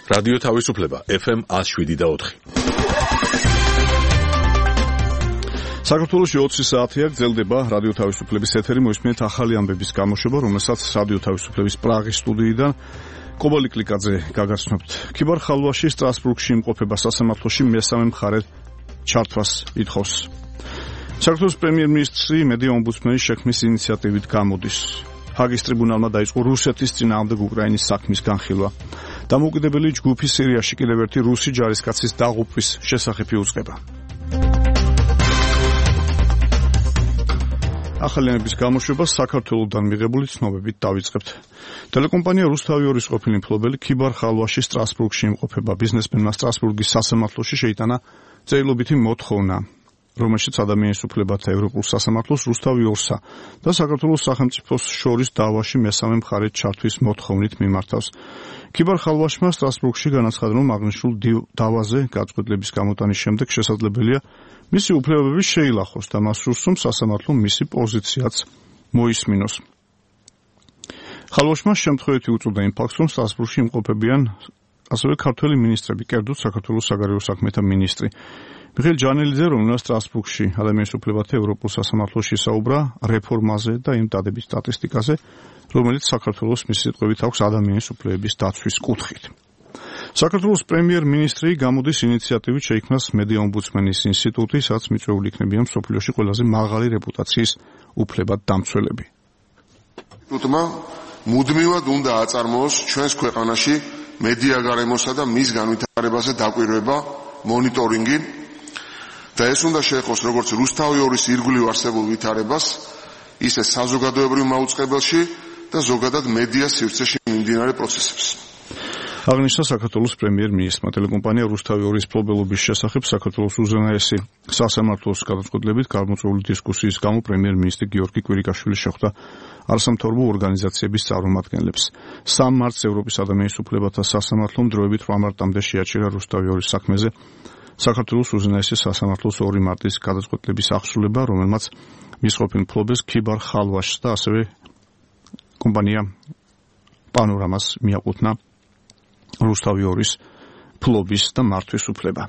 რადიო თავისუფლება FM 107.4. საქართველოში 20 საათია გრძელდება რადიო თავისუფლების ეთერი, მოისმინეთ ახალი ამბების გამოშვება, რომელსაც რადიო თავისუფლების პრაღის სტუდიიდან კობალი კლიკაძე გაგაცნობთ. ქიბარ ხალვაში სტრასბურგში იმყოფება სასამართლოში მესამე მხარედ ჩართვას ითხოვს. საქართველოს პრემიერ-მინისტრი მედია ომბუდსმენის შექმნის ინიციატივით გამოდის. ჰაგის ტრიბუნალმა დაიწყო რუსეთის წინააღმდეგ უკრაინის საქმის განხილვა. დამოუკიდებელი ჯგუფი სირიაში კიდევ ერთი რუსი ჯარისკაცის დაღუპვის შესახებ იუწყება. ახალიანების გამოშვება საქართველოსთან მიღებული ცნობებით დავიწყებთ. ტელეკომპანია რუსთავი-2-ის ყოფილი მფლობელი ქიბარ ხალვაში სტრასბურგში იმყოფება. ბიზნესმენმა სტრასბურგის სასამართლოში შეიტანა წერილობითი მოთხოვნა, რომელშიც ადამიანის უფლებათა ევროპულ სასამართლოს რუსთავი-2-სა და საქართველოს სახელმწიფოს შორის დავაში მესამე მხარედ ჩართვის მოთხოვნით მიმართავს. ქიბარ ხალვაშმა სტრასბურგში განაცხადა, რომ აღნიშნულ დავაზე გაწყვეტილების გამოტანის შემდეგ შესაძლებელია მისი უფლებები შეილახოს და მას სურს, რომ სასამართლომ მისი პოზიციაც მოისმინოს. ხალვაშმა შემთხვევით უწოდა იმ ფაქტს, რომ სტრასბურგში იმყოფებიან ასევე ქართველი მინისტრები, კერძოდ საქართველოს საგარეო საქმეთა მინისტრი მიხეილ ჯანელიძე, რომელსაც სტრასბურგში ადამიანის უფლებათა ევროპულ სასამართლოში საუბრა რეფორმაზე და იმ დადებით სტატისტიკაზე, რომელიც საქართველოს მისი სიტყვებით აქვს ადამიანის უფლებების დაცვის კუთხით. საქართველოს პრემიერ-მინისტრი გამოდის ინიციატივით შეიქმნას მედია ომბუდსმენის ინსტიტუტი, სადაც მიწვეული იქნებიან მსოფლიოში ყველაზე მაღალი რეპუტაციის უფლებად დამცველები. ინსტიტუტმა მუდმივად უნდა აწარმოოს ჩვენს ქვეყანაში მედია გარემოსა და მის განვითარებაზე დაკვირვება, მონიტორინგი და ეს უნდა შეეხოს როგორც რუსთავი-2-ის ირგვლივ არსებულ ვითარებას, ისე საზოგადოებრივ მაუწყებელში და ზოგადად მედიას სივრცეში მიმდინარე პროცესებს. აღნიშნა საქართველოს პრემიერ-მინისტრმა. ტელეკომპანია რუსთავი-2-ის მფლობელობის შესახებ საქართველოს უზენაესი სასამართლოს გადაწყვეტილებით გამოწვეული დისკუსიის გამო პრემიერ-მინისტრი გიორგი კვირიკაშვილი შეხვდა არასამთავრობო ორგანიზაციების წარმომადგენლებს. 3 მარტს ევროპის ადამიანის უფლებათა სასამართლომ დროებით 8 მარტამდე შეაჩერა რუსთავი-2-ის საქმეზე საქართველოს უზენაესი სასამართლოს 2 მარტის გადაწყვეტილების აღსრულება, რომელმაც მის ყოფილ მფლობელს ქიბარ ხალვაშს და ასევე კომპანია პანორამას მიაკუთვნა რუსთავი-2-ის ფლობის და მართვის უფლება.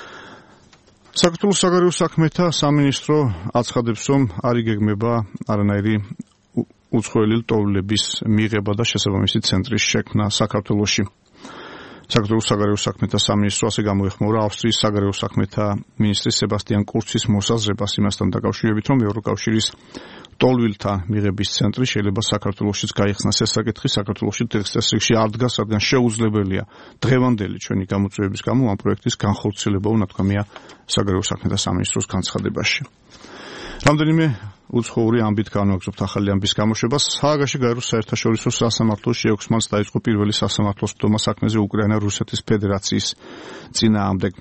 საქართველოს საგარეო საქმეთა სამინისტრო აცხადებს, რომ არ იგეგმება არანაირი უცხოელი ლტოლვილების მიღება და შესაბამისი ცენტრის შექმნა საქართველოში. საქართველოს საგარეო საქმეთა სამინისტრო ასე გამოეხმაურა ავსტრიის საგარეო საქმეთა მინისტრის სებასტიან კურცის მოსაზრებას იმასთან დაკავშირებით, რომ ევროკავშირის ლტოლვილთა მიღების ცენტრი შეიძლება საქართველოშიც გაიხსნას. ეს საკითხი საქართველოში დღესდღეობით არ დგას, რადგან შეუძლებელია დღევანდელი ჩვენი გამოწვევების გამო ამ პროექტის განხორციელება, უნათქვამია საგარეო საქმეთა სამინისტროს განცხადებაში. რამდენიმე უცხოური ამბით განვაგრძობთ ახალი ამბის გამოშვებას. ჰააგაში გაეროს საერთაშორისო სასამართლოში 6 მარტს დაიწყო პირველი სასამართლოს ფდომა საქმეზე უკრაინა-რუსეთის ფედერაციის წინააღმდეგ.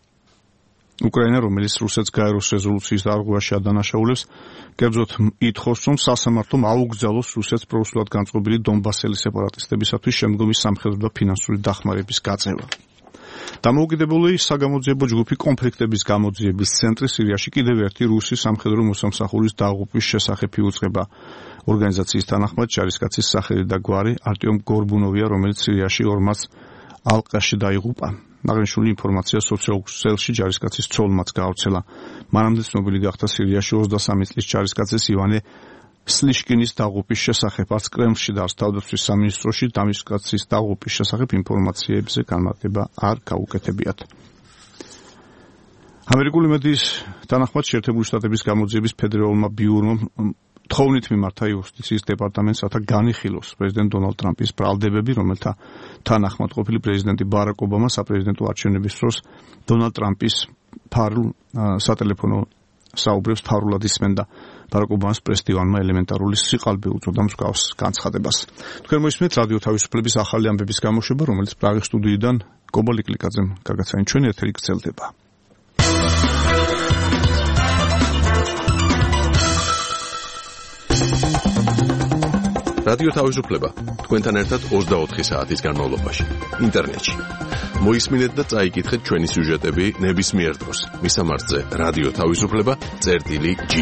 უკრაინა, რომელიც რუსეთს გაეროს რეზოლუციის დარღვევაში ადანაშაულებს, კერძოდ ითხოვს, რომ სასამართლომ აუგზავნოს რუსეთს პრორუსულად განწყობილი დონბასელი სეპარატისტებისათვის შემდგომი სამხედრო და ფინანსური დახმარების გაწევა. დამოუკიდებელი საგამოძიებო ჯგუფი კონფლიქტების გამოძიების ცენტრი სირიაში კიდევ ერთი რუსი სამხედრო მოსამსახურის დაღუპვის შესახებ იუწყება. ორგანიზაციის თანახმად ჯარისკაცის სახელი და გვარი არტიომ გორბუნოვია, რომელიც სირიაში 2 მარტს ალყაში დაიღუპა. აღნიშნული ინფორმაცია სოციალურ ქსელში ჯარისკაცის ცოლმაც გაავრცელა. მანამდე ცნობილი გახდა სირიაში 23 წლის ჯარისკაცის ივანე სლიშკინის დაღუპვის შესახებ. არც კრემლში და არც თავდაცვის სამინისტროში ჯარისკაცის დაღუპვის შესახებ ინფორმაციებზე განმარტება არ გაუკეთებიათ. ამერიკული მედიის თანახმად შეერთებული შტატების გამოძიების ფედერალურმა ბიურომ თხოვნით მიმართა იუსტიციის დეპარტამენტს, რათა განიხილოს პრეზიდენტ დონალდ ტრამპის ბრალდებები, რომელთა თანახმად ყოფილი პრეზიდენტი ბარაკ ობამა საპრეზიდენტო არჩევნების დროს დონალდ ტრამპის სატელეფონო საუბრებს ფარულად ისმენდა. ბარაკ ობამას პრესდივანმა ელემენტარული სიყალბე უწოდა მსგავს განცხადებას. თქვენ მოისმენთ რადიო თავისუფლების ახალი ამბების გამოშვება, რომელიც პრაღის სტუდიიდან კობალი კლიკაძემ გაგაცანით. ჩვენი ეთერი გრძელდება. რადიო თავისუფლება თქვენთან ერთად 24 საათის განმავლობაში ინტერნეტში. მოისმინეთ და წაიკითხეთ ჩვენი სიუჟეტები ნებისმიერ დროს. მისამართზე რადიო თავისუფლება.gi.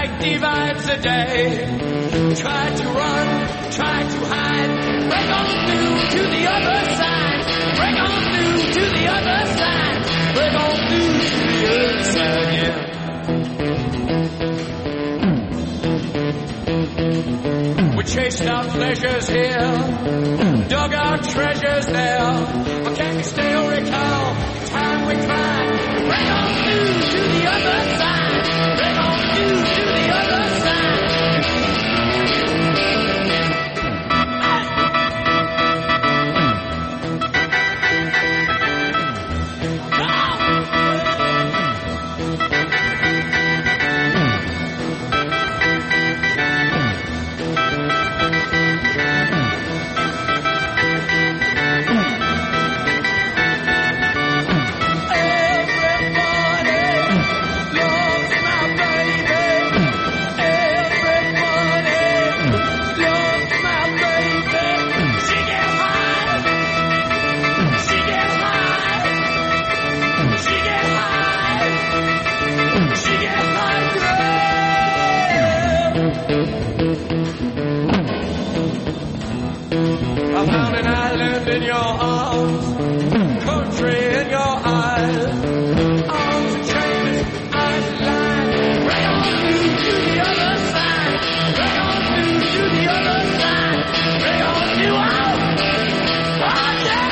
like divides the day. Try to run, try to hide. Break on through to the other side. Break on through to the other side. Break on through to the other side, yeah. We chased our pleasures here, dug our treasures there. But can we still recall the time we cried? Break on through to the other side. Break on through to the other side. I found an island in your arms, country in your eyes, arms and chains, eyes and lines. Bring on through to the other side. Bring on through to the other side. Bring on through out. Oh, yeah!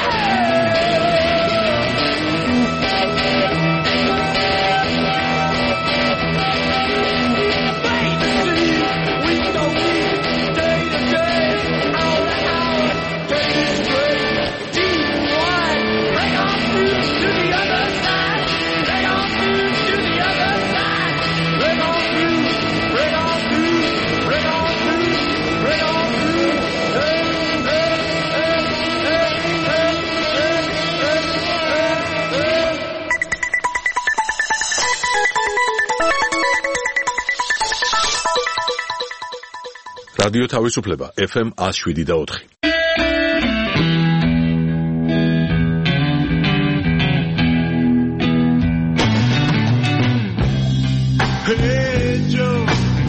რადიო თავისუფლება FM 107.4. Hey Joe,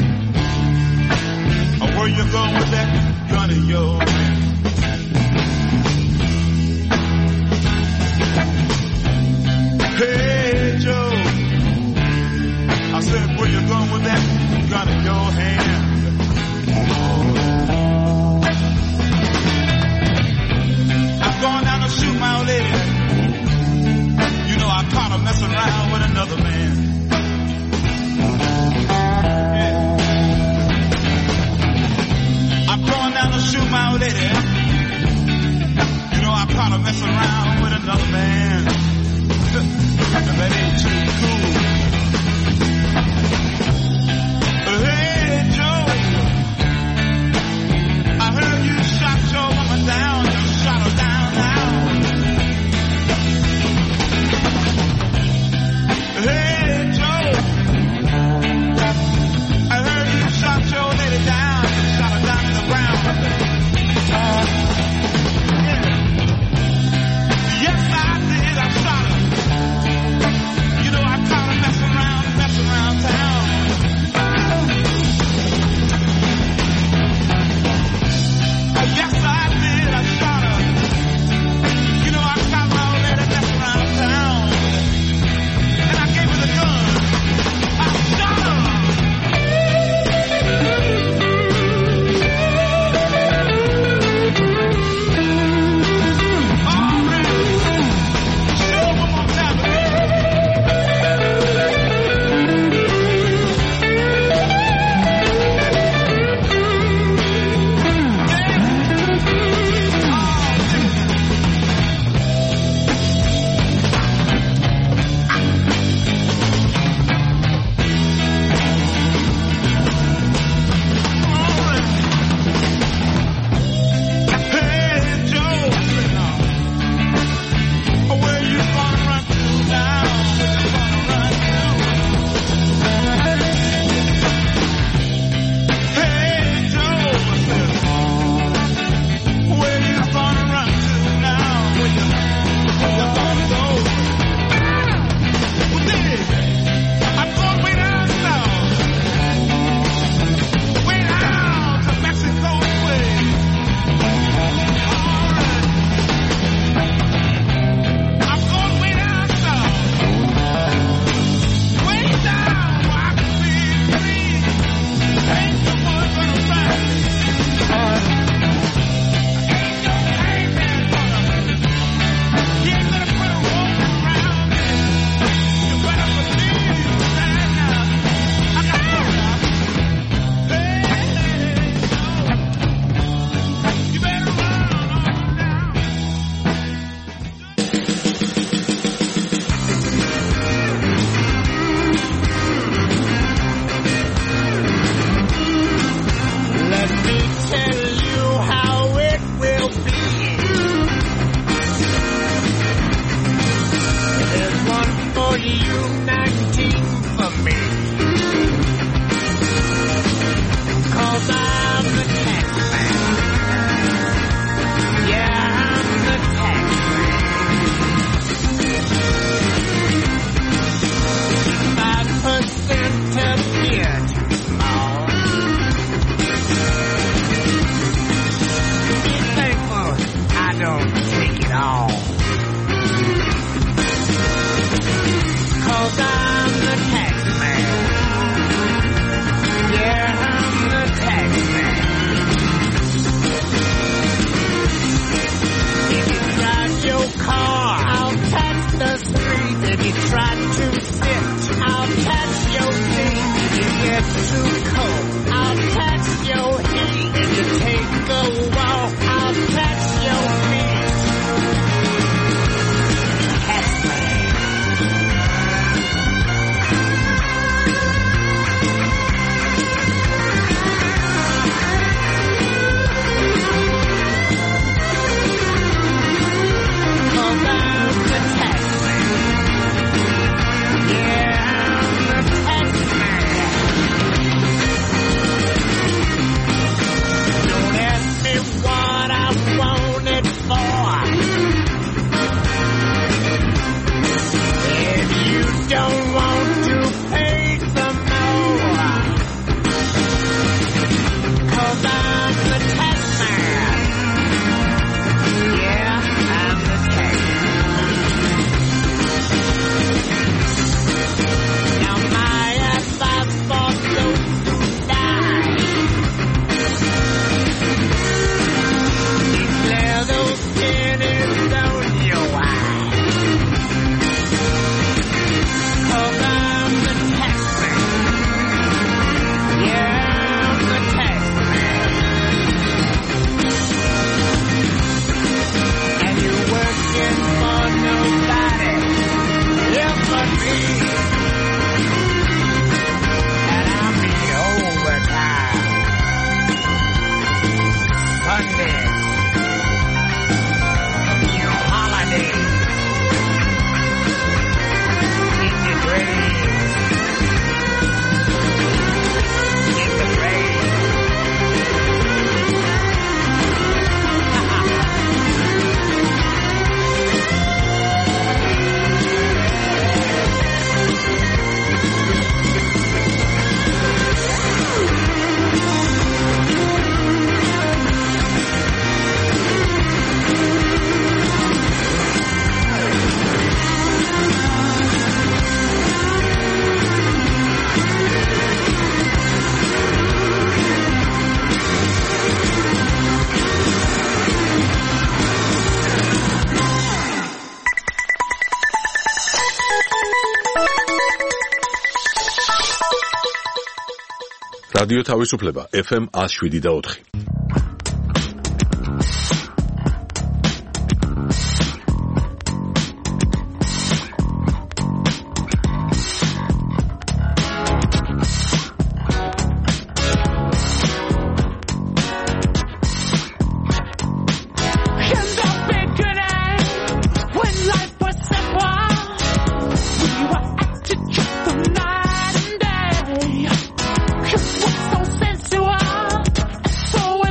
where you going with that gun of yours? Hey Joe, I said where you going with that gun in your hand? I'm going down to shoot my old lady. You know I caught her messing around with another man. Yeah. I'm going down to shoot my old lady. You know I caught her messing around with another man. That ain't too cool. Hey Joe, I heard you shot your woman down. You shot her down now. Hey რადიო თავისუფლება FM 107.4. So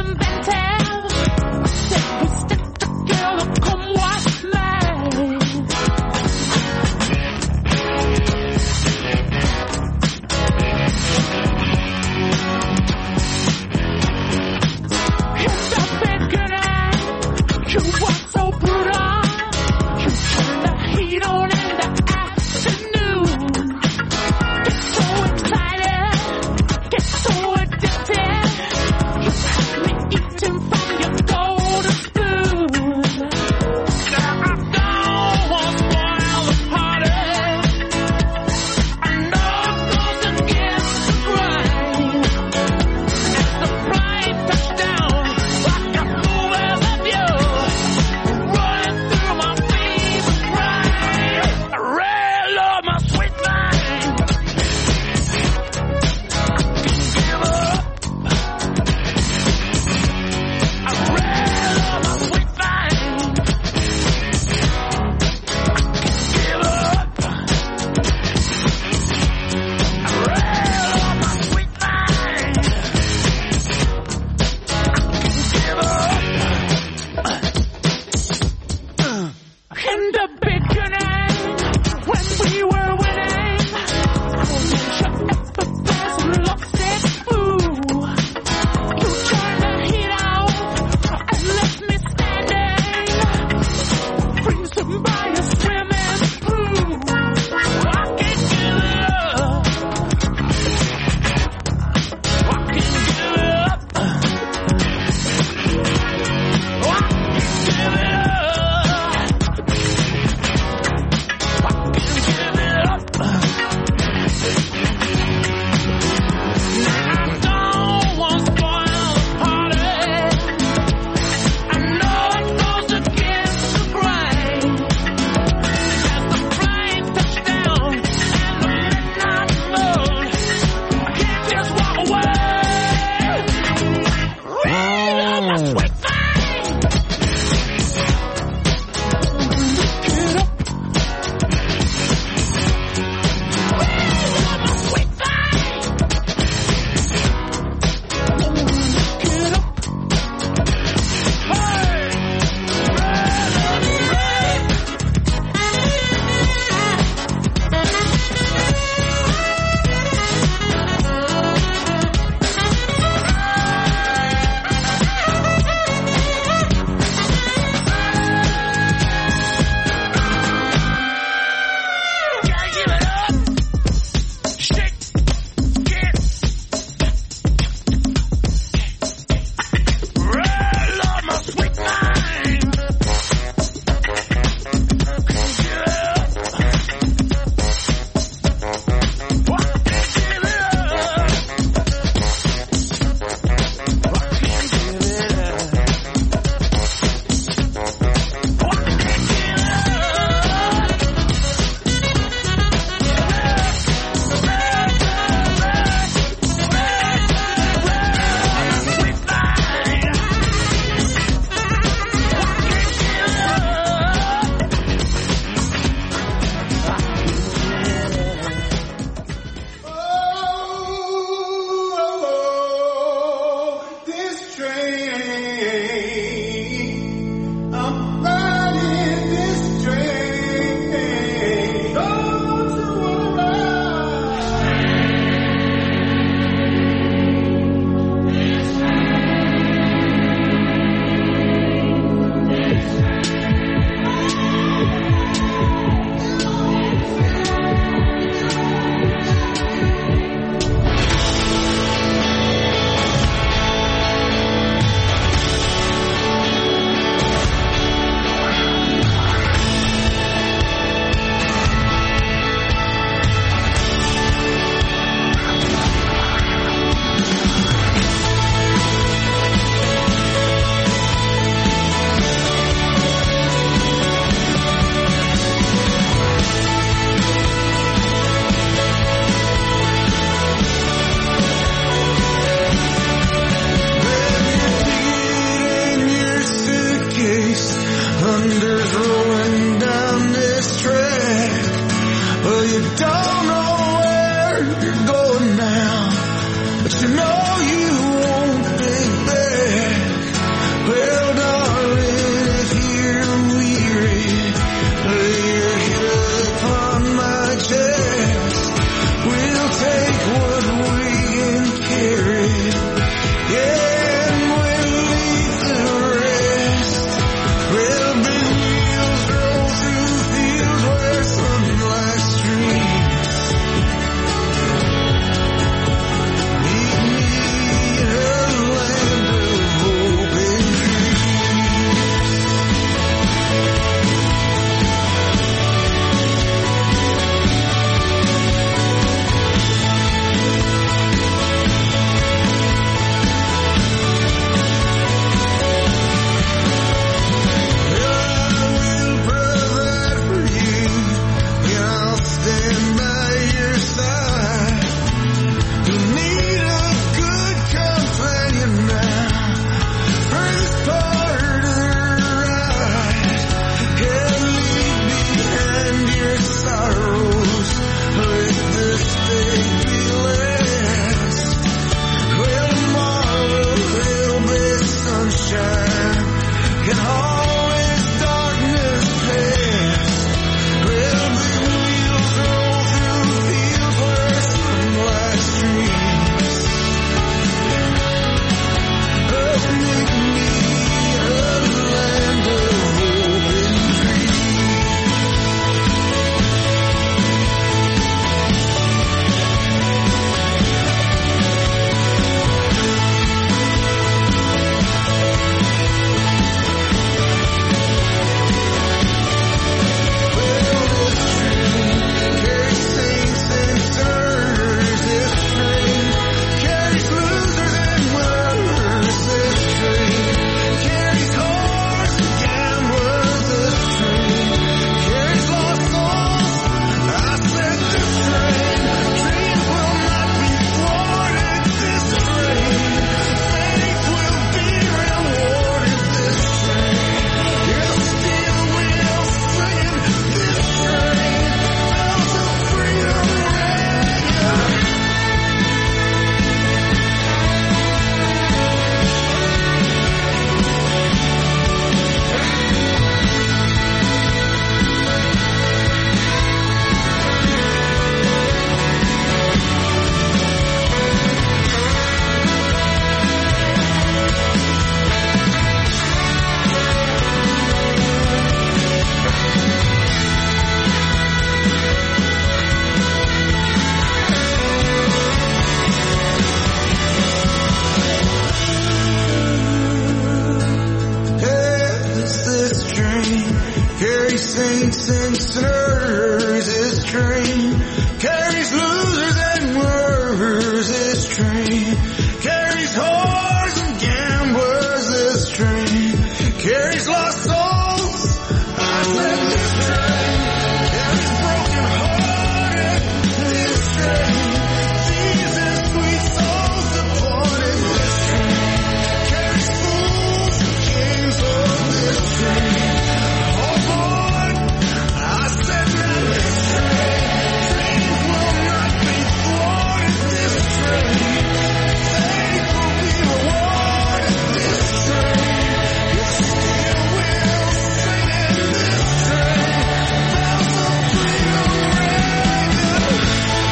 and sinners, this train carries losers and workers, this train carries whores and gamblers, this train carries lost souls. I said this train carries broken hearted, this train thieves and sweet souls departed, this train carries fools and kings of this train. Oh boy, I said that this train will not be thwarted, this train faith will be rewarded, this train it still will sing in this train bells of freedom ring.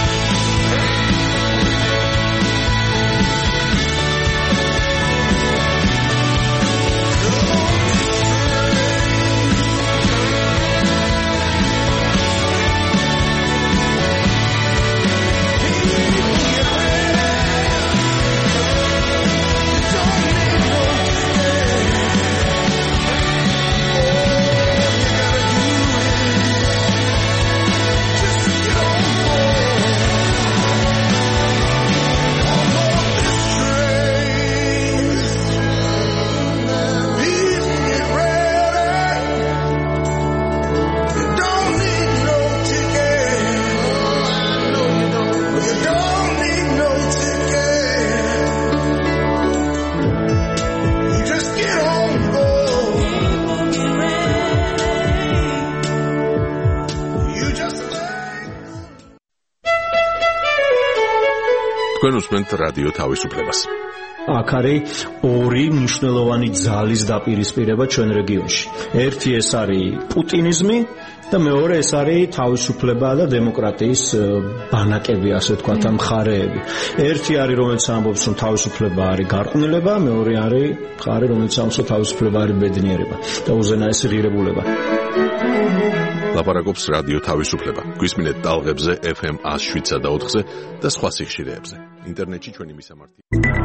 თქვენ უსმენთ რადიო თავისუფლებას. აქ არის ორი მნიშვნელოვანი ძალის დაპირისპირება ჩვენ რეგიონში. ერთი ეს არის პუტინიზმი და მეორე ეს არის თავისუფლება და დემოკრატიის ბანაკები, ასე ვთქვათ, მხარეები. ერთი არის რომელიც ამბობს რომ თავისუფლება არის გარყვნილება, მეორე არის მხარე რომელიც ამბობს რომ თავისუფლება არის ბედნიერება და უზენაესი ღირებულება. ლაპარაკობს რადიო თავისუფლება. გვისმინეთ ტალღებზე FM 107.4-ზე და სხვა სიხშირეებზე. ინტერნეტში ჩვენი მისამართი.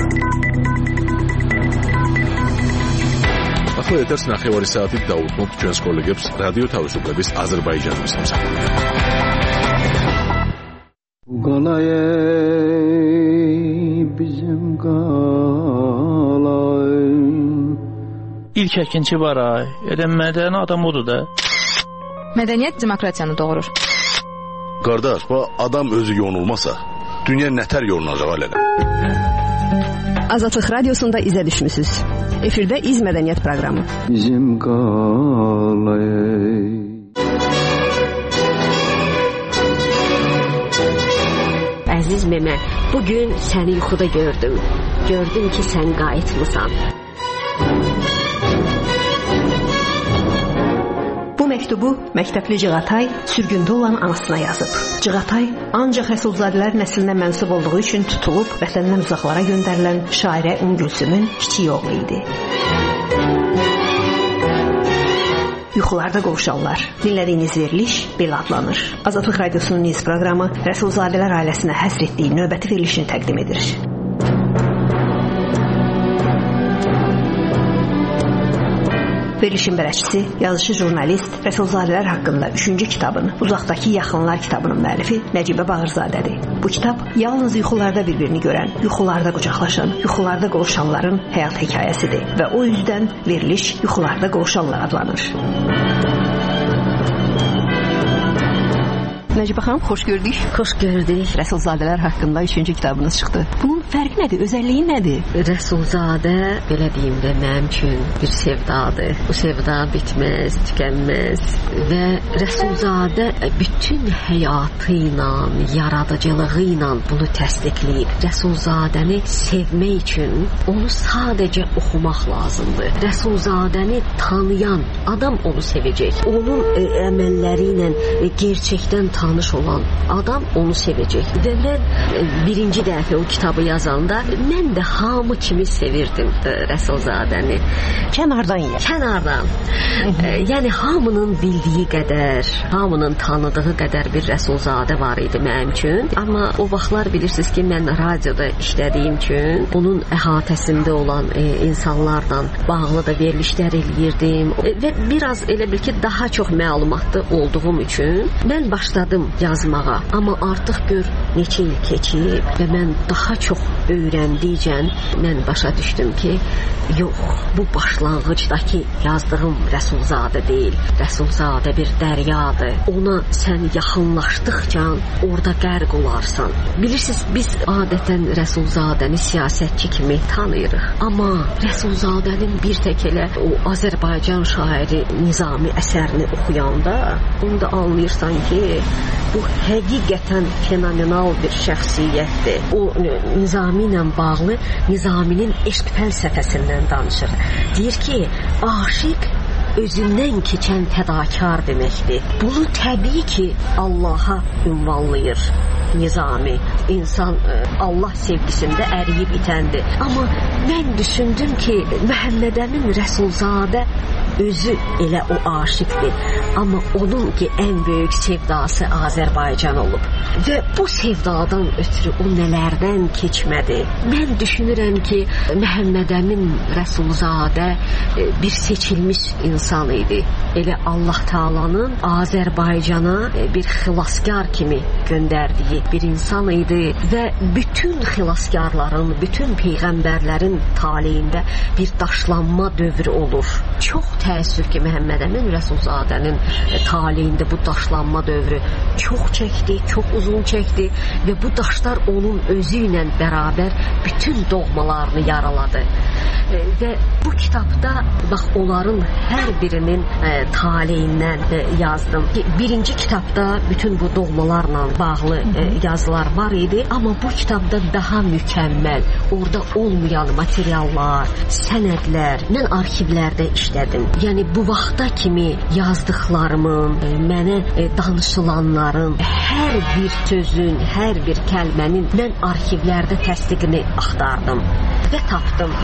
ახლა ეთერს ნახევარი საათით დაუთმობთ ჩვენს კოლეგებს რადიო თავისუფლების აზერბაიჯანის მსახურში. İlk əkinçi var ay. Elə mədəni adam odur da. Mədəniyyət demokratiyanı doğurur. Qardaş, adam özü yonulmasa, dünya nətər yolunacaq elə? Azadlıq radiosunda izə düşmüsüz. Efirdə İz Mədəniyyət proqramı. Bizim qalay. Əziz Memə, bugün səni yuxuda gördüm. Gördüm ki, sən qayıtmısan. Bu məktubu məktəbli Cığatay sürgündə olan anasına yazıb. Cığatay ancaq Rəsulzadələr nəslinə mənsub olduğu üçün tutulub vətəndən uzaqlara göndərilən şairə Gülsümün kiçik oğlu idi. Yuxularda qovuşanlar. Dinlədiyiniz veriliş belə adlanır. Azadlıq Radiosunun Niz proqramı Rəsulzadələr ailəsinə həsr etdiyi növbəti verilişini təqdim edir. Verilişin bələdçisi, yazışı jurnalist Rəsulzadələr haqqında 3-cü kitabın Uzaqdakı Yaxınlar kitabının müəllifi Nəcibə Bağırzadədir. Bu kitab yalnız yuxularda bir-birini görən, yuxularda qucaqlaşan, yuxularda qovuşanların həyat hekayəsidir və o yüzdən veriliş yuxularda qovuşanlar adlanır. Nəcibə xanım, xoş gördük. Xoş gördük. Rəsulzadələr haqqında 3-cü kitabınız çıxdı. Bunun fərqi nədir? Özəlliyi nədir? Rəsulzadə, belə deyim də, mənim üçün bir sevdadır. Bu sevda bitməz, tükənməz və Rəsulzadə bütün həyatı ilə, yaradıcılığı ilə bunu təsdiqləyib. Rəsulzadəni sevmək üçün onu sadəcə oxumaq lazımdır. Rəsulzadəni tanıyan adam onu sevəcək. Onun əməlləri ilə gerçəkdən tanış olan adam onu sevəcək. Və mən birinci dəfə o kitabı yazanda mən də hamı kimi sevirdim Rəsulzadəni. Kənardan. Yəni hamının bildiyi qədər, hamının tanıdığı qədər bir Rəsulzadə var idi mənim üçün. Amma o vaxtlar bilirsiniz ki, mən radioda işlədiyim üçün bunun əhatəsində olan insanlarla bağlı da verilişlər eləyirdim və biraz elə bil ki, daha çox məlumatlı olduğum üçün mən başladım yazmağa. Amma artıq gör neçə il keçib və mən daha çox öyrəndikcə mən başa düşdüm ki, yox, bu başlanğıcdakı yazdığım Rəsulzadə deyil. Rəsulzadə bir dəryadır. Ona sən yaxınlaşdıqca orada qərq olarsan. Bilirsiniz, biz adətən Rəsulzadəni siyasətçi kimi tanıyırıq. Amma Rəsulzadənin bir tək elə o Azərbaycan şairi Nizami əsərini oxuyanda onu da anlayırsan ki, bu həqiqətən fenomenal bir şəxsiyyətdir. O Nizami ilə bağlı Nizaminin eşq fəlsəfəsindən danışır. Deyir ki, aşiq özündən keçən fədakar deməkdir. Bunu təbii ki, Allaha ünvanlayır Nizami. İnsan Allah sevgisində əriyib itəndir. Amma mən düşündüm ki, Məhəmməd Əmin Rəsulzadə özü elə o aşiqdir. Amma onun ki, ən böyük sevdası Azərbaycan olub. Və bu sevdadan ötürü o nələrdən keçmədi. Mən düşünürəm ki, Məhəmməd Əmin Rəsulzadə bir seçilmiş insan idi. Elə Allah Taala'nın Azərbaycana bir xilaskar kimi göndərdiyi bir insan idi və bütün xilaskarların, bütün peyğəmbərlərin taleyində bir daşlanma dövrü olur. Çox təəssüf ki, Məhəmməd Əmin Rəsulzadənin taleyində bu daşlanma dövrü çox çəkdi, çox uzun çəkdi və bu daşlar onun özü ilə bərabər bütün doğmalarını yaraladı. Və bu kitabda bax onların hər birinin taleyindən yazdım. Birinci kitabda bütün bu doğmalarla bağlı yazılar var idi, amma bu kitabda daha mükəmməl, orada olmayan materiallar, sənədlər, mən arxivlərdə işlədim. Yəni bu vaxta kimi yazdıqlarımın, mənə danışılanların, hər bir sözün, hər bir kəlmənin mən arxivlərdə təsdiqini axtardım və tapdım.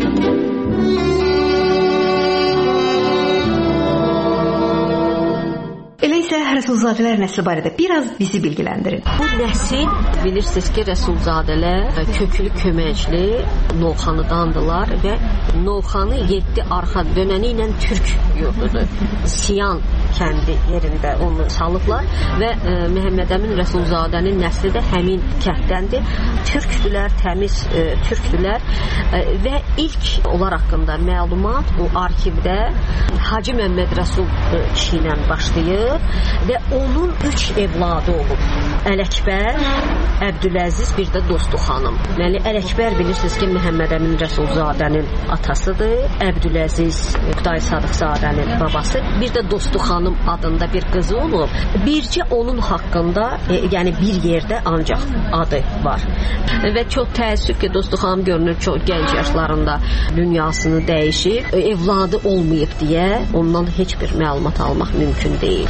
Elə isə Rəsulzadələr nəsli barədə biraz bizi bilgiləndirin. Bu nəsil bilirsiniz ki, Rəsulzadələr köklü köməkli Novxanıdandılar və Novxanı 7 arxa dönəni ilə Türk yurdudur. Siyan kəndi yerində onu salıblar və Məhəmməd Əmin Rəsulzadənin nəsli də həmin kətdəndir. Türkdülər, təmiz türkdülər və ilk onlar haqqında məlumat o arxivdə Hacı Məmməd Rəsul kişi ilə başlayır və onun 3 evladı olub. Ələkbər, Əbdüləziz, bir də Dostu xanım. Deməli, Ələkbər bilirsiniz ki, Məhəmməd Əmin Rəsulzadənin atasıdır. Əbdüləziz Oqtay Sadıqzadənin babası. Bir də Dostu xanım adında bir qızı olub. Bircə onun haqqında, yəni bir yerdə ancaq adı var. Və çox təəssüf ki, Dostu xanım görünür çox gənc yaşlarında dünyasını dəyişib. Evladı olmayıb deyə ondan heç bir məlumat almaq mümkün deyil.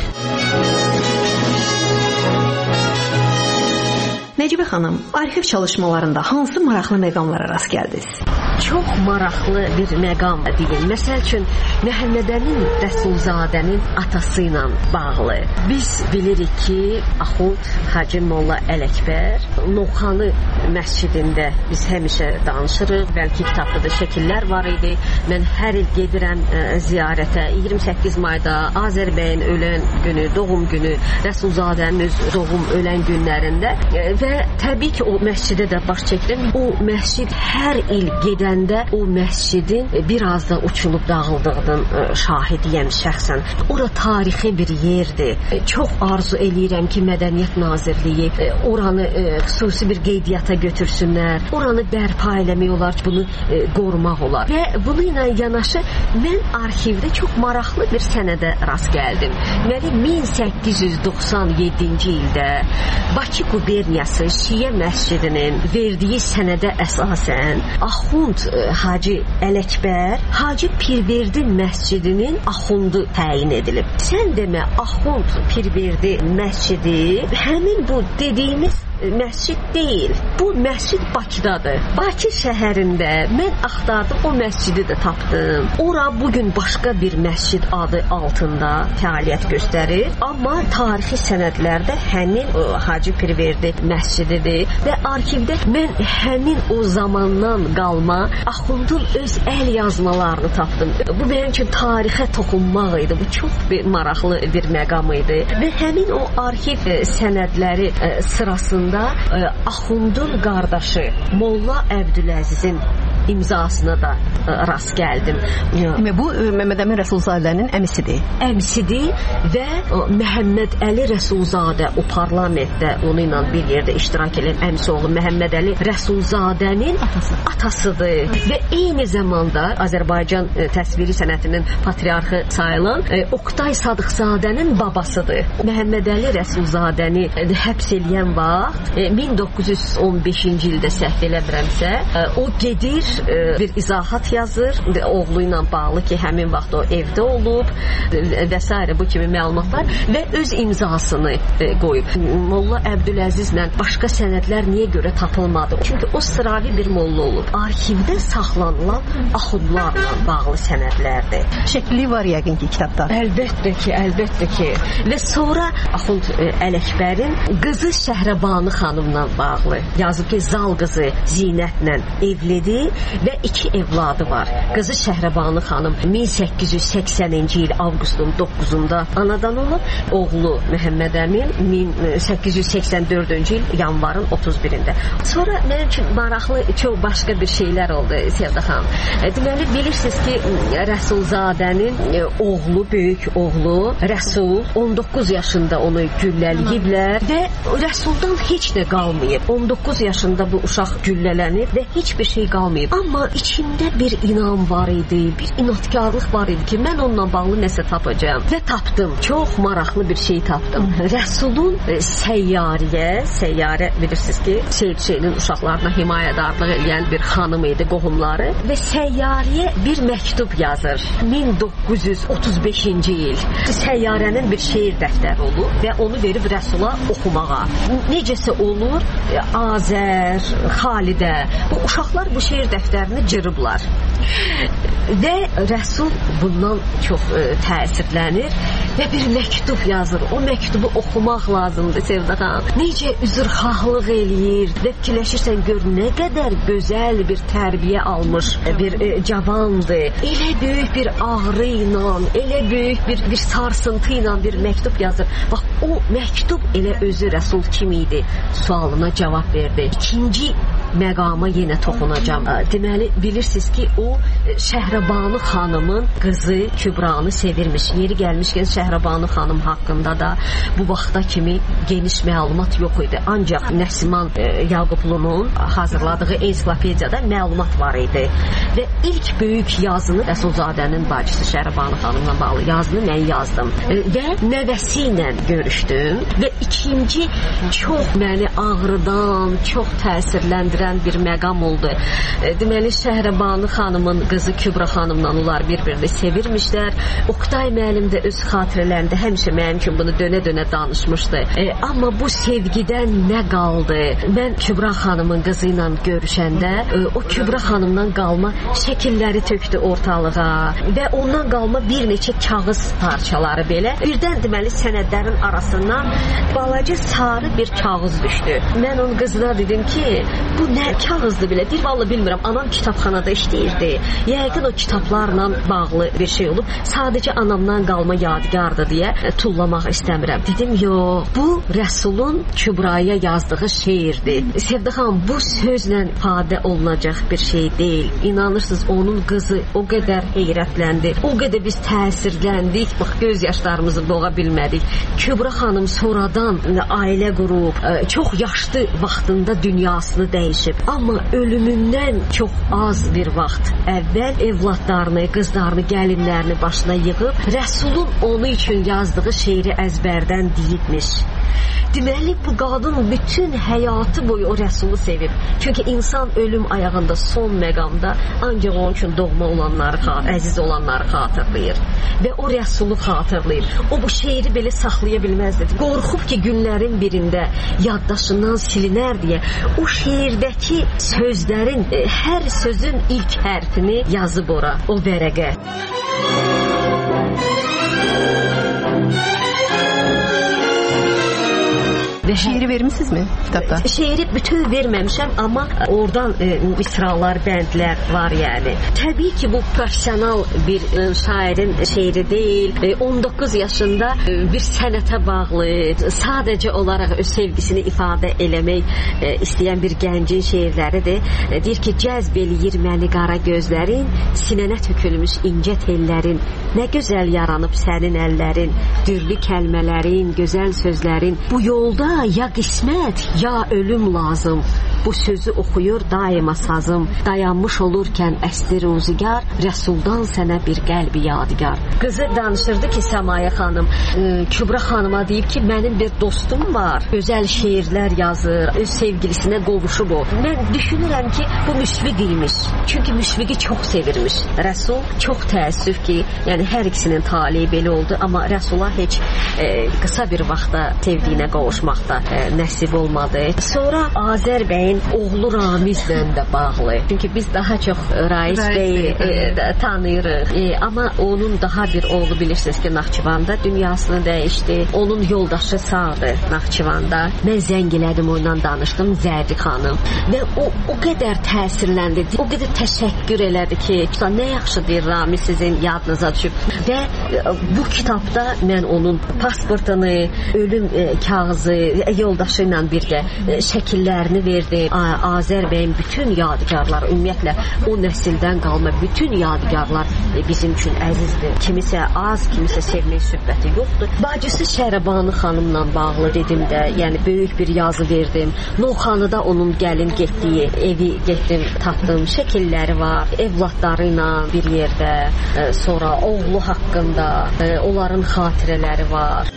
Nəcibə xanım, arxiv çalışmalarında hansı maraqlı məqamlara rast gəldiniz? Çox maraqlı bir məqam deyil. Məsəl üçün, Məhəmməd Əmin Rəsulzadənin atası ilə bağlı. Biz bilirik ki, Axund Hacı Molla Ələkbər Novxanı məscidində biz həmişə danışırıq. Bəlkə kitabda da şəkillər var idi. Mən hər il gedirəm ziyarətə. 28 mayda Azərbəyin ölən günü, doğum günü, Rəsulzadənin öz doğum ölən günlərində və təbii ki, o məscidə də baş çəkirəm. O məscid hər il gedəndə o məscidin biraz da uçulub dağıldığının şahidiyəm şəxsən. Ora tarixi bir yerdir. Çox arzu eləyirəm ki, Mədəniyyət Nazirliyi oranı xüsusi bir qeydiyyata götürsünlər. Oranı bərpa eləmək olar, bunu qorumaq olar. Və bunu ilə yanaşı mən arxivdə çox maraqlı bir sənədə rast gəldim. Deməli, 1897-ci ildə Bakı quberniyası Şurası Şiə məscidinin verdiyi sənədə əsasən Axund Hacı Ələkbər Hacı Pirverdi məscidinin axundu təyin edilib. Sən demə Axund Pirverdi məscidi həmin bu dediyimiz məscid deyil. Bu məscid Bakıdadır. Bakı şəhərində mən axtardım, o məscidi də tapdım. Ora bugün başqa bir məscid adı altında fəaliyyət göstərir. Amma tarixi sənədlərdə həmin Hacı Pirverdi məscididir və arxivdə mən həmin o zamandan qalma Axundun öz əl yazmalarını tapdım. Bu mənim üçün tarixə toxunmaq idi. Bu çox maraqlı bir məqam idi və həmin o arxiv sənədləri sırasında Axundun qardaşı Molla Əbdüləzizin imzasına da rast gəldim. Bu Məhəmməd Əmin Rəsulzadənin əmisidir. Əmisidir və Məhəmməd Əli Rəsulzadə o parlamentdə onu ilə bir yerdə iştirak edən əmisi oğlu Məhəmməd Əli Rəsulzadənin atasıdır və eyni zamanda Azərbaycan təsviri sənətinin patriarxı sayılan Oqtay Sadıqzadənin babasıdır. Məhəmməd Əli Rəsulzadəni həbs eləyən vaxt 1915-ci ildə səhv eləmirəmsə o gedir bir izahat yazır oğlu ilə bağlı ki həmin vaxt o evdə olub və s. bu kimi məlumatlar və öz imzasını qoyub. Molla Əbdüləzizlə başqa sənədlər niyə görə tapılmadı? Çünki o sıravi bir molla olub. Arxivdə saxlanılan axundlarla bağlı sənədlərdir. Şəkli var yəqin ki kitabda. Əlbəttə ki. Və sonra Axund Ələkbərin qızı Şəhrəbanu xanımla bağlı yazıb ki, Zal qızı Zinətlə evlidir və 2 evladı var. Qızı Şəhrəbanu xanım 1880-ci il avqustun 9-da anadan olub, oğlu Məhəmməd Əmin 1884-cü il yanvarın 31-də. Sonra mənim üçün maraqlı çox başqa bir şeylər oldu Sevda xanım. Deməli, bilirsiniz ki, Rəsulzadənin oğlu, böyük oğlu Rəsul 19 yaşında onu gülləliyiblər və Rəsuldan heç nə qalmayıb. 19 yaşında bu uşaq güllələnib və heç bir şey qalmayıb. Amma içində bir inam var idi, bir inatkarlıq var idi ki, mən onunla bağlı nəsə tapacağım. Və tapdım. Çox maraqlı bir şey tapdım. Rəsulun Səyyarə bilirsiniz ki, Seyid Hüseynin uşaqlarına himayədarlıq edən bir xanım idi, qohumları və Səyyarəyə bir məktub yazır. 1935-ci il. Səyyarənin bir şeir dəftəri olur və onu verib Rəsula oxumağa. Necəsə olur, Azər, Xalidə, bu uşaqlar bu şeir dəftərini cırıblar. Və Rəsul bundan çox təsirlənir və bir məktub yazır. O məktubu oxumaq lazımdır Sevda xanım. Necə üzrxahlıq eləyir və fikirləşirsən gör nə qədər gözəl bir tərbiyə almış bir cavandır. Elə böyük bir ağrı ilə, elə böyük bir sarsıntı ilə bir məktub yazır. Bax, o məktub elə özü Rəsul kim idi sualına cavab verdi. İkinci məqama yenə toxunacağam. Deməli, bilirsiniz ki, o Şəhrəbanu xanımın qızı Kübranı sevirmiş. Yeri gəlmişkən Şəhrəbanu xanım haqqında da bu vaxta kimi geniş məlumat yox idi. Ancaq Nəsiman Yaqublunun hazırladığı ensiklopediyada məlumat var idi. Və ilk böyük yazını Rəsulzadənin bacısı Şəhrəbanu xanımla bağlı yazını mən yazdım. Və nəvəsi ilə görüşdüm və ikinci çox məni ağrıdan, çox təsirləndirən bir məqam oldu. Deməli, Şəhrəbanu xanımın qızı Kübra xanımla onlar bir-birini sevirmişlər. Oqtay müəllim də öz xatirələrində həmişə mənim üçün bunu dönə-dönə danışmışdı. Amma bu sevgidən nə qaldı? Mən Kübra xanımın qızı ilə görüşəndə o Kübra xanımdan qalma şəkilləri tökdü ortalığa və ondan qalma bir neçə kağız parçaları belə. Birdən deməli sənədlərin arasından balaca sarı bir kağız düşdü. Mən onun qızına dedim ki, bu nə kağızdır belə? Deyir, vallahi bilmirəm. Anam kitabxanada işləyirdi. Yəqin o kitablarla bağlı bir şey olub. Sadəcə anamdan qalma yadigardır deyə tullamaq istəmirəm. Dedim, yox, bu Rəsulun Kübraya yazdığı şeirdir. Sevda xanım, bu sözlə ifadə olunacaq bir şey deyil. İnanırsınız, onun qızı o qədər heyrətləndi. O qədər biz təsirləndik. Bax, göz yaşlarımızı boğa bilmədik. Kübra xanım sonradan ailə qurub, çox yaşlı vaxtında dünyasını dəyişib. Amma ölümündən çox az bir vaxt əvvəl evladlarını, qızlarını, gəlinlərini başına yığıb Rəsulun onu üçün yazdığı şeiri əzbərdən deyibmiş. Deməli bu qadın bütün həyatı boyu o Rəsulu sevib. Çünki insan ölüm ayağında son məqamda ancaq onun üçün doğma olanları, əziz olanları xatırlayır və o Rəsulu xatırlayır. O bu şeiri belə saxlaya bilməzdi. Qorxub ki, günlərin birində yaddaşından silinər deyə o şeirdəki sözlərin, hər sözün ilk hərfini yazıb ora, o vərəqə. Şiiri vermişsiniz mi kitapta? Şiiri bütün verməmişəm, amma oradan misralar, bəndlər var yəni. Təbii ki, bu profesional bir şairin şeiri deyil. 19 yaşında bir sənətə bağlı, sadəcə olaraq öz sevgisini ifadə eləmək istəyən bir gəncin şeirləridir. Deyir ki, cəzb eləyir məni qara gözlərin, sinənə tökülmüş incə tellərin, nə gözəl yaranıb sənin əllərin, dürlü kəlmələrin, gözəl sözlərin. Bu yolda ya qismət, ya ölüm lazım. Bu sözü oxuyur daima sazım. Dayanmış olurkən əsli ruzigar, Rəsuldan sənə bir qəlbi yadigar. Qızı danışırdı ki, Səmaya xanım, Kübra xanıma deyib ki, mənim bir dostum var, gözəl şeirlər yazır, öz sevgilisinə qovuşub o. Mən düşünürəm ki, bu Müşfiq imiş. Çünki Müşfiqi çox sevirmiş. Rəsul çox təəssüf ki, yəni hər ikisinin taleyi belə oldu, amma Rəsula heç qısa bir vaxtda sevdiyinə qovuşmaqda nəsib olmadı. Sonra Azər bəyin oğlu Ramizlə də bağlı. Çünki biz daha çox Rais bəyi tanıyırıq. Amma onun daha bir oğlu bilirsiniz ki, Naxçıvanda dünyasını dəyişdi. Onun yoldaşı sağdır Naxçıvanda. Mən zəng elədim, onunla danışdım, Zərdi xanım. Və o qədər təsirləndi, o qədər təşəkkür elədi ki, nə yaxşı deyir Ramiz sizin yadınıza düşüb. Və bu kitabda mən onun pasportunu, ölüm kağızı, yoldaşı ilə birgə şəkillərini verdim. Azər bəyin bütün yadigarları, ümumiyyətlə o nəsildən qalma bütün yadigarlar bizim üçün əzizdir. Kimisə az, kimisə sevmək söhbəti yoxdur. Bacısı Şərəbanı xanımla bağlı dedim də, yəni böyük bir yazı verdim. Novxanıda onun gəlin getdiyi evi getdim, tapdım, şəkilləri var, evladları ilə bir yerdə, sonra oğlu haqqında, onların xatirələri var.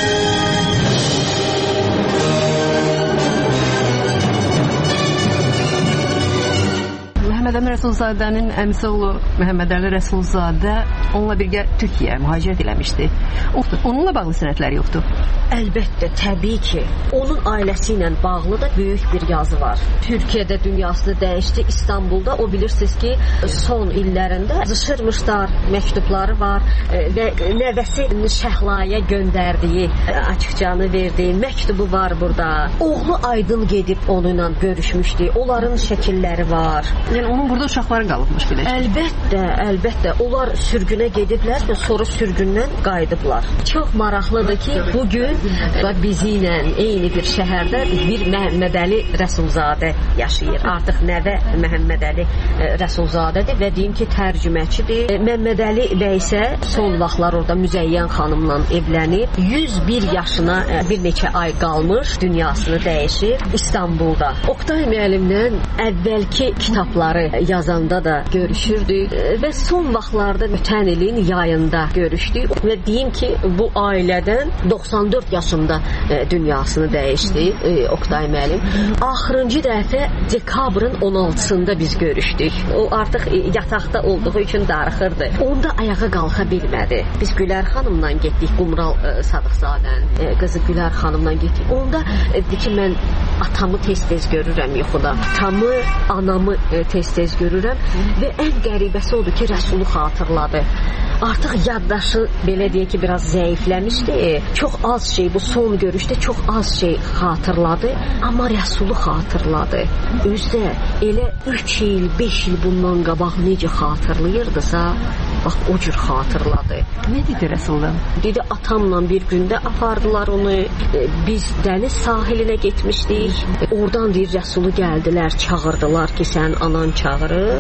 Məhəmməd Əmin Rəsulzadənin əmisi oğlu Məhəmməd Əli Rəsulzadə onunla birgə Türkiyəyə mühacirət eləmişdi. Onunla bağlı sənədləri yoxdur. Əlbəttə, təbii ki. Onun ailəsi ilə bağlı da böyük bir yazı var. Türkiyədə dünyasını dəyişdi. İstanbulda o bilirsiniz ki, son illərində yazışırmışlar, məktubları var və nəvəsi Şəhlaya göndərdiyi, açıqcanı verdiyi məktubu var burada. Oğlu Aydın gedib onunla görüşmüşdü. Onların şəkilləri var. Yəni onun burada uşaqları qalıbmış bilək. Əlbəttə. Onlar sürgünə gediblər və sonra sürgündən qayıdıblar. Çox maraqlıdır ki, bugün bizi ilə eyni bir şəhərdə bir Məhəmməd Əli Rəsulzadə yaşayır. Artıq nəvə Məhəmməd Əli Rəsulzadədir və deyim ki, tərcüməçidir. Məhəmməd Əli bəy isə son vaxtlar orada Müzəyyən xanımla evlənib. 101 yaşına bir neçə ay qalmış, dünyasını dəyişib İstanbulda. Oktay müəllimlə əvvəlki kitabları yazanda da görüşürdük və son vaxtlarda ötən ilin yayında görüşdük və deyim ki, bu ailədən 94 yaşında dünyasını dəyişdi Oktay müəllim. Axırıncı dəfə dekabrın 16-sında biz görüşdük. O artıq yataqda olduğu üçün darıxırdı. Onda ayağa qalxa bilmədi. Biz Gülər xanımla getdik, Qumral Sadıqzadənin qızı Gülər xanımla getdik. Onda dedi ki, mən atamı tez-tez görürəm yuxuda. Atamı, anamı tez-tez görürəm və ən qəribəsi odur ki, Rəsulu xatırladı. Artıq yaddaşı belə deyək ki, biraz zəifləmişdi. Çox az şey, bu son görüşdə çox az şey xatırladı, amma Rəsulu xatırladı. Özdə elə 3 il, 5 il bundan qabaq necə xatırlayırdısa, bax o cür xatırladı. Nə dedi Rəsuldan? Dedi, atamla bir gündə apardılar onu, biz dəniz sahilinə getmişdik. Oradan deyir, Rəsulu gəldilər, çağırdılar ki, sən anan çağırır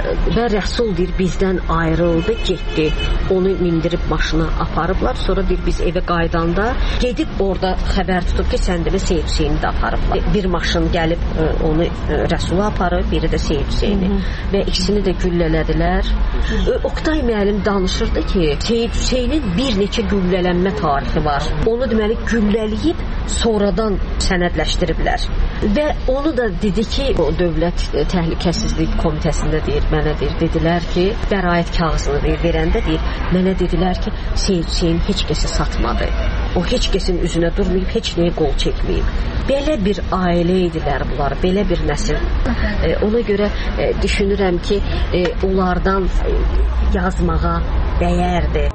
və Rəsul deyir, bizdən ayrıldı, getdi. Onu mindirib maşına aparıblar. Sonra deyir, biz evə qaydanda gedib orada xəbər tutub ki, sən demə Seyid Hüseyni də aparıblar. Bir maşın gəlib onu Rəsulu aparıb, biri də Seyid Hüseyni və ikisini də güllələdilər. Oktay müəllim danışırdı ki, Seyid Hüseynin bir neçə güllələnmə tarixi var. Onu deməli güllələyib sonradan sənədləşdiriblər. Və onu da dedi ki, o Dövlət Təhlükəsizlik Komitəsində mənə dedilər ki, bəraət kağızını verəndə mənə dedilər ki, Seyid Hüseyn heç kəsi satmadı. O heç kəsin üzünə durmayıb, heç nəyə qol çəkməyib. Belə bir ailə idilər bunlar, belə bir nəsil. Ona görə düşünürəm ki, onlardan yazmağa dəyərdi.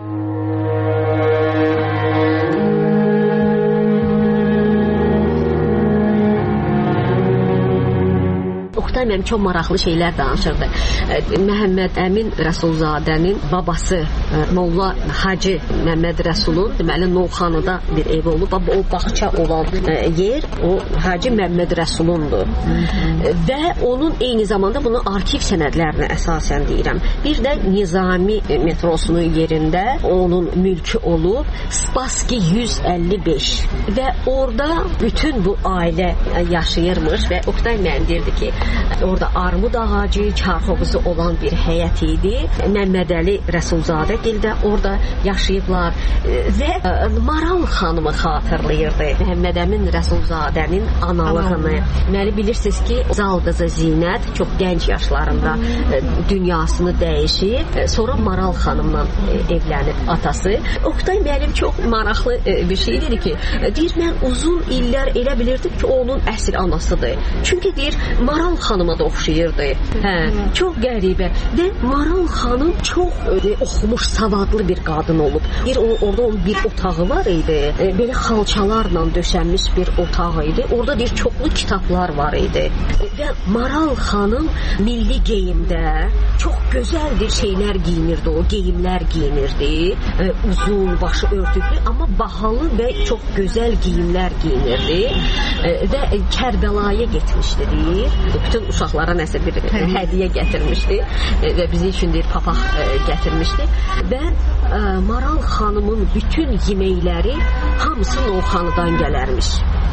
Oktay mənim çox maraqlı şeylər danışırdı. Məhəmməd Əmin Rəsulzadənin babası Molla Hacı Məmməd Rəsulun deməli Novxanıda bir ev olub. O bağça olan yer o Hacı Məmməd Rəsulundur. Və onun eyni zamanda bunu arxiv sənədlərinə əsasən deyirəm. Bir də Nizami metrosunun yerində onun mülkü olub Spassky 155 və orada bütün bu ailə yaşayırmış və Oktay mənim deyirdi ki, orada armud ağacı, çarxovuzu olan bir həyət idi. Məmmədəli Rəsulzadə gildə orada yaşayıblar və Maral xanımı xatırlayırdı. Məhəmməd Əmin Rəsulzadənin analığını. Deməli bilirsiniz ki, Zal qızı Zinət çox gənc yaşlarında dünyasını dəyişib, sonra Maral xanımla evlənib atası. Oktay müəllim çox maraqlı bir şey dedi ki, deyir mən uzun illər elə bilirdim ki, onun əsl anasıdır. Çünki deyir Maral xanıma da oxşayırdı. Çox qəribə. Və Maral xanım çox oxumuş, savadlı bir qadın olub. Orada onun bir otağı var idi. Belə xalçalarla döşənmiş bir otağı idi. Orada bir çoxlu kitablar var idi. Və Maral xanım milli geyimdə çox gözəl bir şeylər giyinirdi. O geyimlər giyinirdi. Uzun, başı örtüklü, amma bahalı və çox gözəl geyimlər giyinirdi. Və Kərbəlaya getmişdi deyir. Bütün uşaqlara nəsə bir hədiyyə gətirmişdi və bizim üçün deyir papaq gətirmişdi və Maral xanımın bütün yeməkləri hamısı Novxanıdan gələrmiş.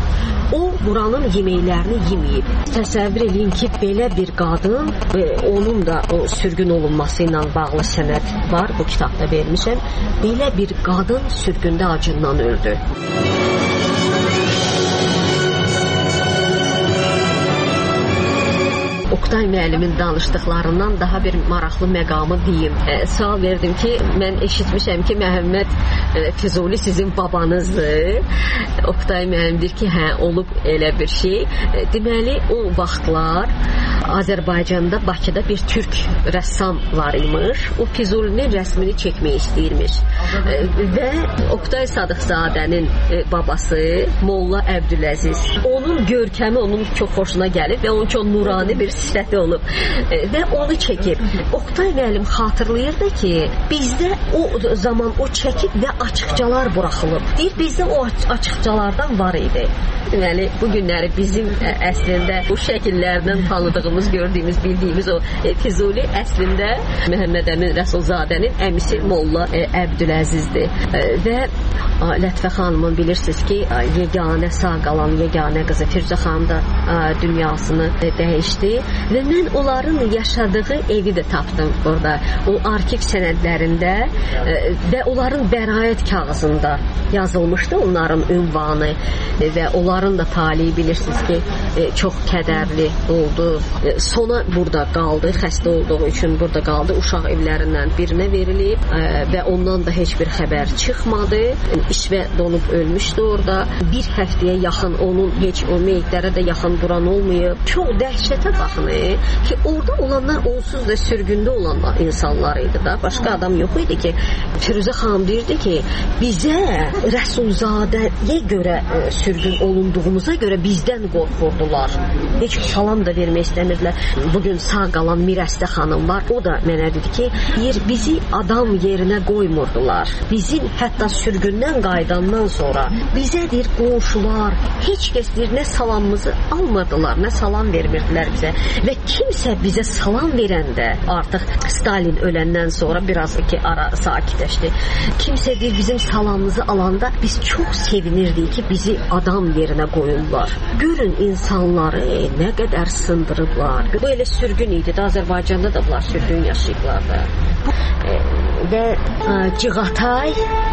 O buranın yeməklərini yeməyib. Təsəvvür edin ki, belə bir qadın, onun da o sürgün olunması ilə bağlı sənəd var, bu kitabda vermişəm. Belə bir qadın sürgündə acından öldü. Oktay müəllimin danışdıqlarından daha bir maraqlı məqamı deyim. Sual verdim ki, mən eşitmişəm ki, Məhəmməd Füzuli sizin babanızdır. Oktay müəllim deyir ki, hə, olub elə bir şey. Deməli, o vaxtlar Azərbaycanda, Bakıda bir türk rəssam var imiş. O Füzulinin rəsmini çəkmək istəyirmiş. Və Oktay Sadıqzadənin babası Molla Əbdüləziz. Onun görkəmi onun çox xoşuna gəlib və onun çox nurani bir sifəti olub və onu çəkib. Oktay müəllim xatırlayırdı ki, bizdə o zaman o çəkib və açıqcalar buraxılıb. Deyir, bizdə o açıqcalardan var idi. Deməli, bu günləri bizim əslində bu şəkillərdən tanıdığımız, gördüyümüz, bildiyimiz o Füzuli əslində Məhəmməd Əmin Rəsulzadənin əmisi Molla Əbdüləzizdir. Və Lətifə xanımın bilirsiniz ki, yeganə sağ qalan yeganə qızı Firuzə xanım da dünyasını dəyişdi və mən onların yaşadığı evi də tapdım orada. O arxiv sənədlərində və onların bəraət kağızında yazılmışdı onların ünvanı və onların da talihi bilirsiniz ki, çox kədərli oldu. Sona burada qaldı, xəstə olduğu üçün burada qaldı. Uşaq evlərindən birinə verilib və ondan da heç bir xəbər çıxmadı. İşvə donub ölmüşdü orada. Bir həftəyə yaxın onun heç o meyitlərə də yaxın duran olmayıb. Çox dəhşətə baxın ki, orada olanlar onsuz da sürgündə olan insanlar idi da. Başqa adam yox idi ki, Firuzə xanım deyirdi ki, bizə Rəsulzadəyə görə sürgün olunduğumuza görə bizdən qorxurdular. Heç salam da vermək istəmirdilər. Bugün sağ qalan Mirəstə xanım var. O da mənə dedi ki, bizi adam yerinə qoymurdular. Bizim hətta sürgündən qayıdandan sonra bizə deyir qonşular, heç kəs deyir nə salamımızı almırdılar, nə salam vermirdilər bizə. Və kimsə bizə salam verəndə, artıq Stalin öləndən sonra biraz ki ara sakitləşdi. Kimsə deyir bizim salamımızı alanda biz çox sevinirdik ki, bizi adam yerinə qoyurlar. Görün insanları nə qədər sındırıblar. Bu elə sürgün idi. Azərbaycanda da bunlar sürgün yaşayıblar da. Və Cığatay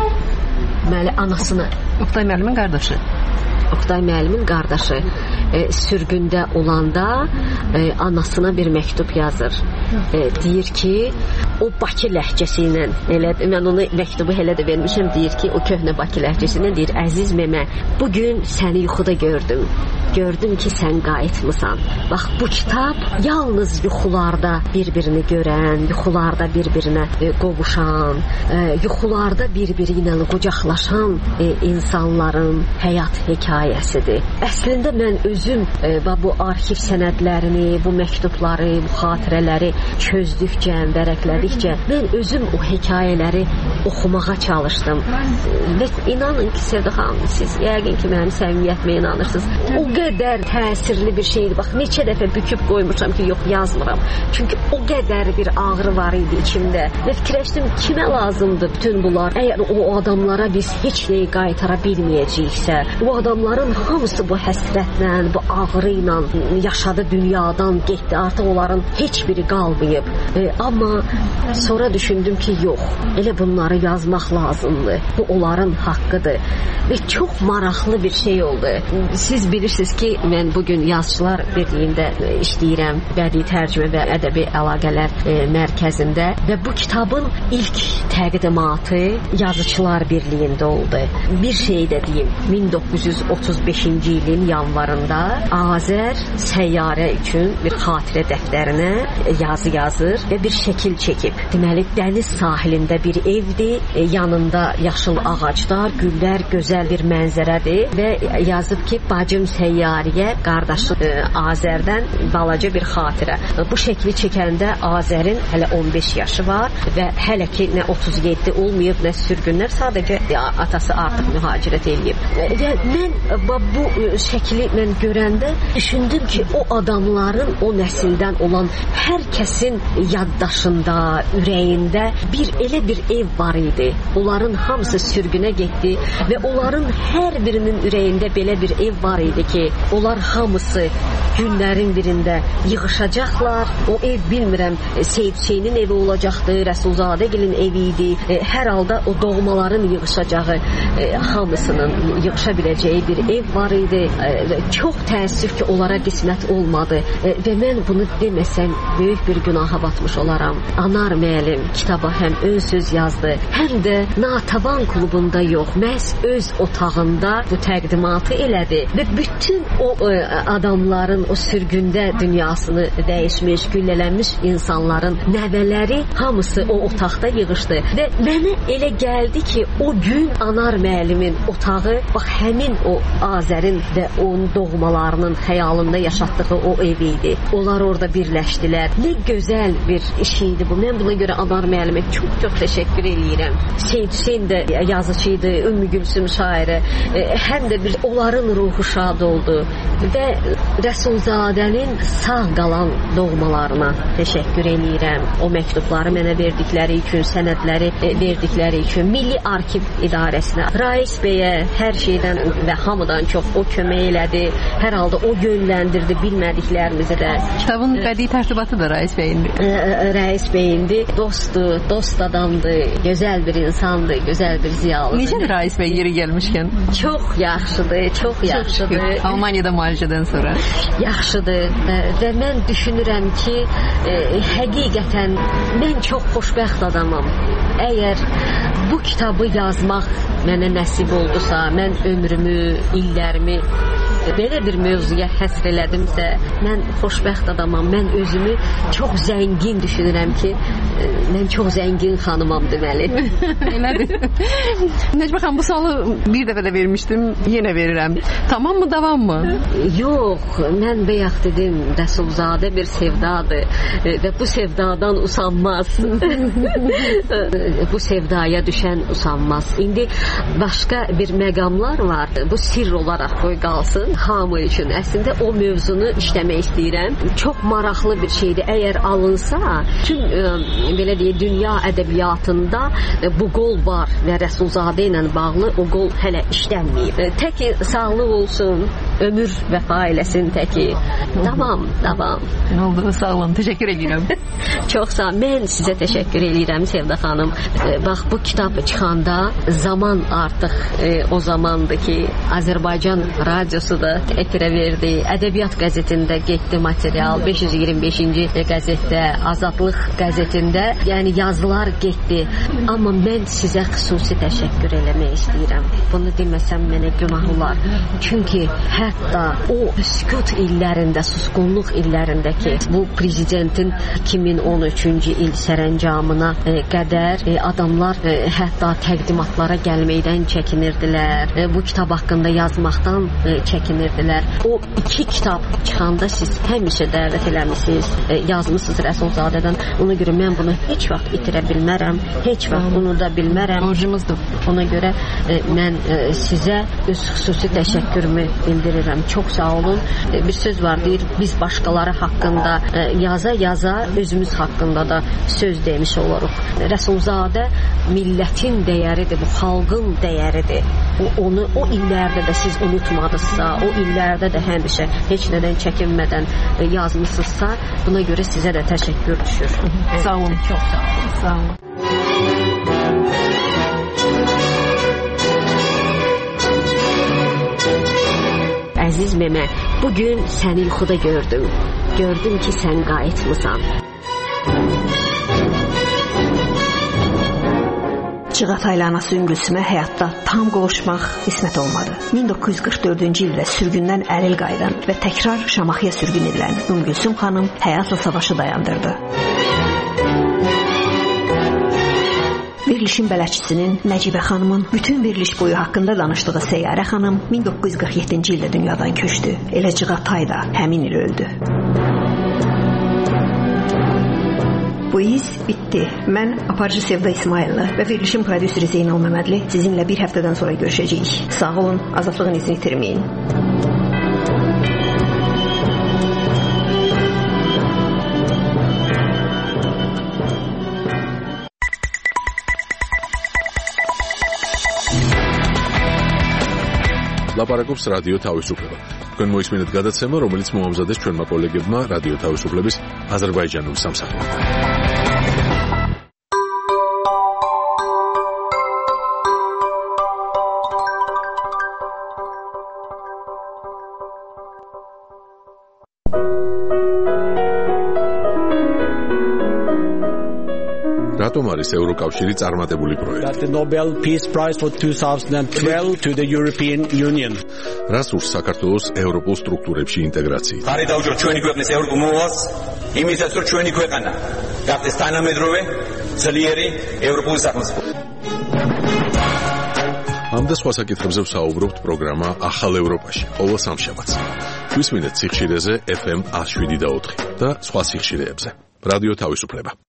anasını, Oqtay müəllimin qardaşı. Oqtay müəllimin qardaşı sürgündə olanda anasına bir məktub yazır. Deyir ki, o Bakı ləhcəsi ilə, mən onu məktubu elə də vermişəm, deyir ki, o köhnə Bakı ləhcəsi ilə deyir, əziz memə, bugün səni yuxuda gördüm. Gördüm ki, sən qayıtmısan. Bax, bu kitab yalnız yuxularda bir-birini görən, yuxularda bir-birinə qovuşan, yuxularda bir-biri ilə qucaqlaşan insanların həyat hekayəsidir. Əslində mən özüm bu arxiv sənədlərini, bu məktubları, bu xatirələri çözdükcə, vərəqlədikcə mən özüm o hekayələri oxumağa çalışdım. Və inanın ki, Sevda xanım, siz yəqin ki, mənim səmimiyyətimə inanırsınız. O qədər təsirli bir şeydir. Bax, neçə dəfə büküb qoymuşam ki, yox, yazmıram. Çünki o qədər bir ağrı var idi içimdə. Və fikirləşdim, kimə lazımdır bütün bunlar? Əgər o adamlara biz heç nəyi qaytara bilməyəcəksə, o adamların hamısı bu həsrətlə, bu ağrı ilə yaşadı, dünyadan getdi. Artıq onların heç biri qalmayıb. Amma sonra düşündüm ki, yox, elə bunları yazmaq lazımdır. Bu onların haqqıdır. Və çox maraqlı bir şey oldu. Siz bilirsiniz ki, mən bugün Yazıçılar Birliyində işləyirəm, bədii tərcümə və ədəbi əlaqələr mərkəzində və bu kitabın ilk təqdimatı Yazıçılar Birliyində oldu. Bir şey də deyim, 1935-ci ilin yanvarında Azər Səyyarə üçün bir xatirə dəftərinə yazı yazır və bir şəkil çəkib. Deməli, dəniz sahilində bir evdir, yanında yaşıl ağaclar, güllər, gözəl bir mənzərədir və yazıb ki, bacım Səyyariyə, qardaşı Azərdən balaca bir xatirə. Bu şəkli çəkəndə Azərin hələ 15 yaşı var və hələ ki nə 37 olmayıb, nə sürgünlər, sadəcə atası artıq mühacirət eləyib. Və mən bu şəkli mən görəndə düşündüm ki, o adamların, o nəsildən olan hər kəsin yaddaşında, ürəyində elə bir ev var idi. Onların hamısı sürgünə getdi və onların hər birinin ürəyində belə bir ev var idi ki, onlar hamısı günlərin birində yığışacaqlar. O ev, bilmirəm, Seyid Hüseynin evi olacaqdı, Rəsulzadəgilin evi idi. Hər halda o doğmaların yığışacağı, hamısının yığışa biləcəyi bir ev var idi. Çox təəssüf ki, onlara qismət olmadı və mən bunu deməsəm böyük bir günaha batmış olaram. Anar müəllim kitaba həm ön söz yazdı, həm də Natəvan klubunda yox, məhz öz otağında bu təqdimatı elədi və bütün o adamların o sürgündə dünyasını dəyişmiş, güllələnmiş insanların nəvələri hamısı o otaqda yığışdı və mənə elə gəldi ki, o gün Anar müəllimin otağı, bax, həmin o Azərin və onun doğmalarının xəyalında yaşatdığı o ev idi. Onlar orada birləşdilər. Nə gözəl bir iş idi bu. Mən buna görə Anar müəllimə çox təşəkkür eləyirəm. Seyid Hüseyn də yazıcıydı, Ümmü Gülsüm şairi. Həm də bir onların ruhu şad oldu və Rəsulzadənin sağ qalan doğmalarına təşəkkür eləyirəm. O məktubları mənə verdikləri üçün, sənədləri verdikləri üçün, Milli Arxiv İdarəsinə, Rais bəyə hər şeydən və hamıdan çox o kömək elədi. Hər halda o yönləndirdi bilmədiklərimizi də. Kitabın bədii tərtibatı da Rais bəyindi. Rais bəyindi, dostdur, dost adamdır, gözəl bir insandır, gözəl bir ziyalıdır. Necədir Rais bəy yeri gəlmişkən? Çox yaxşıdır, çox yaxşıdır. Almaniyada müalicədən sonra. Yaxşıdır və mən düşünürəm ki, həqiqətən mən çox xoşbəxt adamam. Əgər bu kitabı yazmaq mənə nəsib oldusa, mən ömrümü, illərimi belə bir mövzuya həsr elədimsə, mən xoşbəxt adamam. Mən özümü çox zəngin düşünürəm ki, mən çox zəngin xanımam deməli. Elədir. Necmə xanım, bu sualı bir dəfə də vermişdim, yenə verirəm. Tamam mı, davam mı? Yox, mən bayaq dedim, Rəsulzadə bir sevdadır və bu sevdadan usanmaz. Bu sevdaya düşən usanmaz. İndi başqa bir məqamlar var. Bu sirr olaraq qoy qalsın. hamı üçün əslində o mövzunu işləmək istəyirəm. Çox maraqlı bir şeydir. Əgər alınsa, tüm belə deyək, dünya ədəbiyyatında bu qol var və Rəsulzadə ilə bağlı o qol hələ işlənməyib. Təki sağlıq olsun, ömür vəfa eləsin təki. Davam. Nə oldu? Sağ olun. Təşəkkür edirəm. Çox sağ olun. Mən sizə təşəkkür edirəm Sevda xanım. Bax, bu kitab çıxanda zaman artıq o zamandır ki, Azərbaycan radiosu da efirə verdi. Ədəbiyyat qəzetində getdi material. 525-ci qəzetdə, Azadlıq qəzetində, yəni yazılar getdi. Amma mən sizə xüsusi təşəkkür eləmək istəyirəm. Bunu deməsəm mənə günah olar. Çünki hətta o sükut illərində, susqunluq illərindəki bu prezidentin 2013-cü il sərəncamına qədər adamlar hətta təqdimatlara gəlməkdən çəkinirdilər. Bu kitab haqqında yazmaqdan çəkinirdilər. O 2 kitab çıxanda siz həmişə dəvət eləmisiniz, yazmısınız Rəsulzadədən. Ona görə mən bunu heç vaxt itirə bilmərəm, heç vaxt unuda bilmərəm. Borcumuzdur. Ona görə mən sizə öz xüsusi təşəkkürümü bildirirəm. Çox sağ olun. Bir söz var, deyir, biz başqaları haqqında yaza-yaza özümüz haqqında da söz demiş oluruq. Rəsulzadə millətin dəyəridir, bu xalqın dəyəridir. Onu o illərdə də siz unutmadınızsa, o illərdə də həmişə heç nədən çəkinmədən yazmısınızsa, buna görə sizə də təşəkkür düşür. Sağ olun, çox sağ olun. Sağ olun. Əziz memə, bugün səni yuxuda gördüm. Gördüm ki, sən qayıtmısan. Cığatay ilə anası Ümrüsümə həyatda tam qovuşmaq qismət olmadı. 1944-cü ildə sürgündən əlil qayıdan və təkrar Şamaxıya sürgün edilən Ümrüsüm xanım həyatla savaşı dayandırdı. Verilişin bələdçisinin Nəcibə xanımın bütün veriliş boyu haqqında danışdığı Səyyarə xanım 1947-ci ildə dünyadan köçdü. Elə Cığatay da həmin il öldü. Bu iz bitdi. Mən aparıcı Sevda İsmayıllı və verilişin prodüseri Zeynal Məmmədli sizinlə bir həftədən sonra görüşəcəyik. Sağ olun, azadlığın izini itirməyin. ლაპარაკობს რადიო თავისუფლება. თქვენ მოისმინეთ გადაცემა, რომელიც მოამზადეს ჩვენმა კოლეგებმა რადიო თავისუფლების აზერბაიჯანულ სამსახურში. რატომ არის ევროკავშირი წარმატებული პროექტი? The Nobel Peace Prize for 2012 to the European Union. რას ურს საქართველოს ევროპულ სტრუქტურებში ინტეგრაციით? ხარი დაუჭიროთ ჩვენი ქვეყნის ევროპულ მოვალს, იმისათვის რომ ჩვენი ქვეყანა გახდეს თანამედროვე, ძლიერი ევროპული სახელმწიფო. ამ და სხვა საკითხებზე ვსაუბრობთ პროგრამა ახალ ევროპაში, ყოველ სამშაბათს. გვისმინეთ სიხშირეზე FM 107.4 და სხვა სიხშირეებზე. რადიო თავისუფლება.